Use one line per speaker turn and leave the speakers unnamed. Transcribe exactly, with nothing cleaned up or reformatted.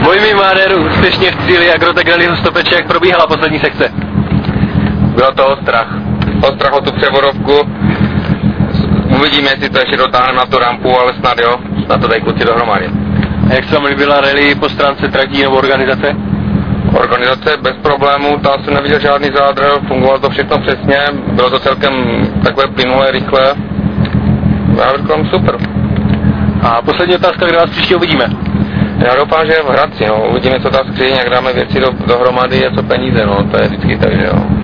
Mojmi Máderu úspěšně v cíli Agrotec Rallyho Stopeče, jak probíhala poslední sekce?
Bylo to ostrach. Ostrach o tu převodovku. Uvidíme, jestli to ještě dotáhneme na tu rampu, ale snad jo. Snad to dají kluci dohromady.
A jak se vám líbila rally po stránce tratí nebo organizace?
Organizace bez problémů, tam jsem neviděl žádný zádrhel, fungovalo to všechno přesně, bylo to celkem takové plynulé, rychlé. Já říkám super.
A poslední otázka, kde vás příště uvidíme?
Já doufám, že v Hradci, no. Uvidíme, co ta skříň, jak dáme věci do, dohromady, je co peníze, no, to je vždycky tak, že jo.